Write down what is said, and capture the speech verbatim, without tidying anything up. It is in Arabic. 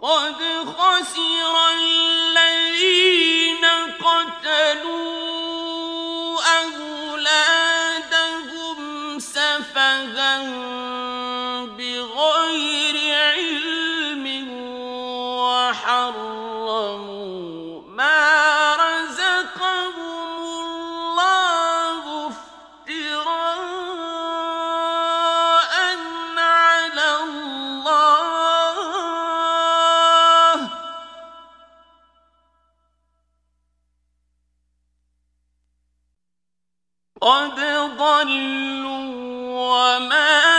قد خسر الذين قتلوا أولادهم سفها بغير علم وحرموا ما رزقهم الله افتراء على الله قد ضلوا وما